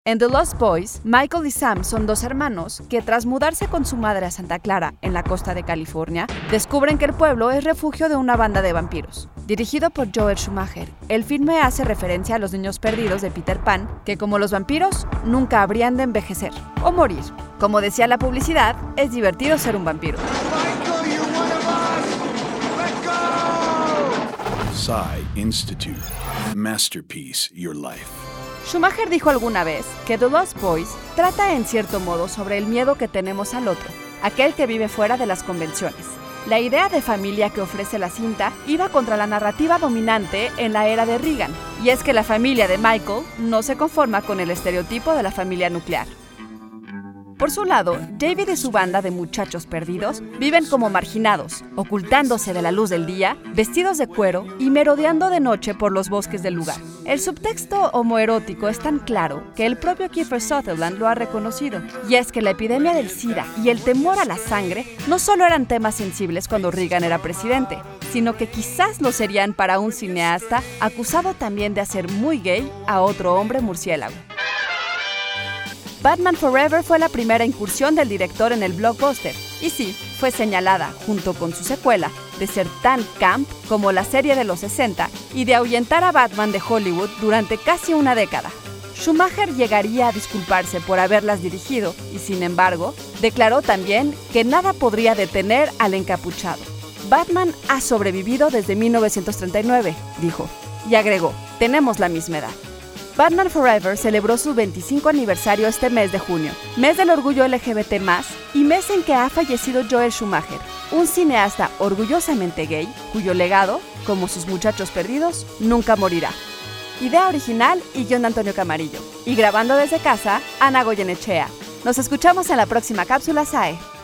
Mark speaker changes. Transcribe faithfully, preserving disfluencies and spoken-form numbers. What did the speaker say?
Speaker 1: En The Lost Boys, Michael y Sam son dos hermanos que, tras mudarse con su madre a Santa Clara, en la costa de California, descubren que el pueblo es refugio de una banda de vampiros. Dirigido por Joel Schumacher, el filme hace referencia a los niños perdidos de Peter Pan, que como los vampiros, nunca habrían de envejecer o morir. Como decía la publicidad, es divertido ser un vampiro.
Speaker 2: Psy Institute. Masterpiece Your Life.
Speaker 1: Schumacher dijo alguna vez que The Lost Boys trata en cierto modo sobre el miedo que tenemos al otro, aquel que vive fuera de las convenciones. La idea de familia que ofrece la cinta iba contra la narrativa dominante en la era de Reagan, y es que la familia de Michael no se conforma con el estereotipo de la familia nuclear. Por su lado, David y su banda de muchachos perdidos viven como marginados, ocultándose de la luz del día, vestidos de cuero y merodeando de noche por los bosques del lugar. El subtexto homoerótico es tan claro que el propio Kiefer Sutherland lo ha reconocido, y es que la epidemia del SIDA y el temor a la sangre no solo eran temas sensibles cuando Reagan era presidente, sino que quizás lo serían para un cineasta acusado también de hacer muy gay a otro hombre murciélago. Batman Forever fue la primera incursión del director en el blockbuster, y sí, fue señalada, junto con su secuela, de ser tan camp como la serie de los sesenta y de ahuyentar a Batman de Hollywood durante casi una década. Schumacher llegaría a disculparse por haberlas dirigido y, sin embargo, declaró también que nada podría detener al encapuchado. Batman ha sobrevivido desde mil novecientos treinta y nueve, dijo, y agregó, tenemos la misma edad. Batman Forever celebró su veinticinco aniversario este mes de junio, mes del orgullo L G B T más, y mes en que ha fallecido Joel Schumacher, un cineasta orgullosamente gay, cuyo legado, como sus muchachos perdidos, nunca morirá. Idea original y guión de Antonio Camarillo. Y grabando desde casa, Ana Goyenechea. Nos escuchamos en la próxima cápsula S A E.